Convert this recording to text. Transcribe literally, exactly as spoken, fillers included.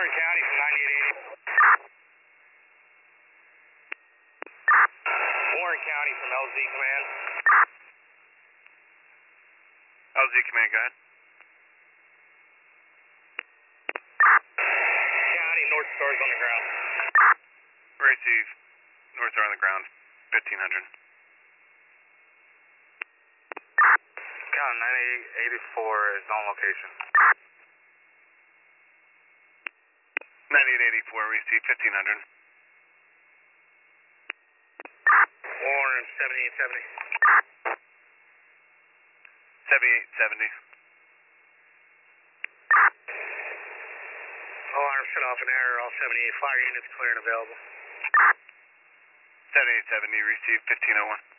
Warren County from ninety-eight eighty. Warren County from L Z Command. L Z Command, go ahead. County, North Star's on the ground. Receive. North Star on the ground, fifteen hundred. County ninety-eight eighty-four is on location. ninety-eight eighty-four, receive, fifteen hundred. Warren seventy-eight seventy. seventy-eight seventy. Alarm shut off in error, all seventy-eight fire units clear and available. seventy-eight seventy, receive, fifteen oh one.